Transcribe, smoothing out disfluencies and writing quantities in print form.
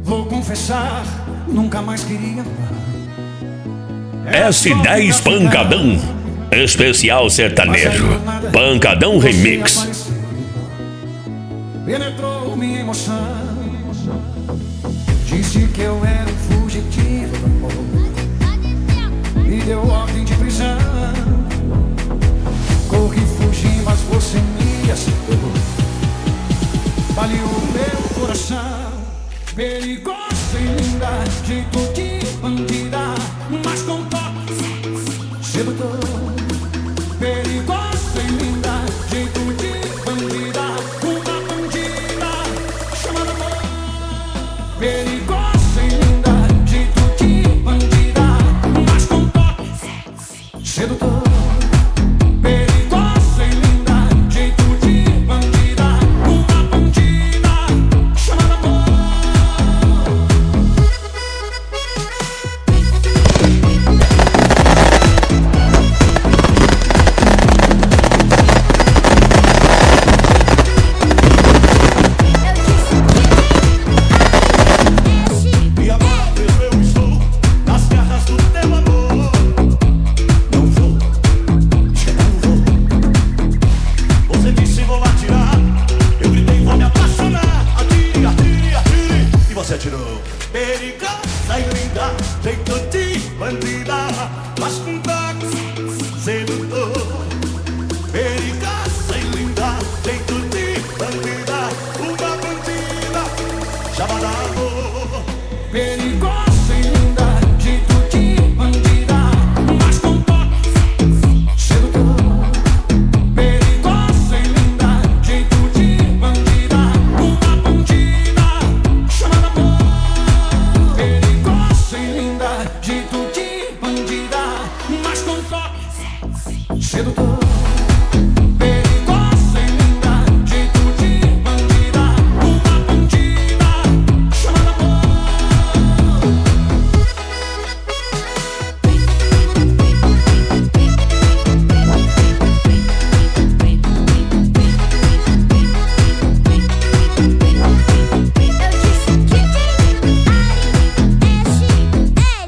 Vou confessar, nunca mais queria amar. S10 Pancadão, especial sertanejo, Pancadão Remix. Penetrou minha emoção, disse que eu era um fugitivo do amor, me deu ordem de prisão. Corri, fugi, mas você me aceitou. Baleou meu coração. Perigosa e linda, jeito de bandida, mas com toque sedutor. Perigosa e linda, jeito de bandida, uma bandida chamada amor. Perigosa e linda, jeito de bandida, mas com toque sedutor. Perigosa e linda, jeito de bandida, uma bandida chamada amor. Perigosa e linda, jeito de bandida, mas com toque sedutor. Perigosa e linda, jeito de bandida, uma bandida chamada amor. Perigosa e linda, jeito de bandida, mas com toque sedutor. Perigosa e linda, jeito de bandida, uma bandida chamada amor. Perigosa e linda, jeito de bandida, mas com toque sedutor.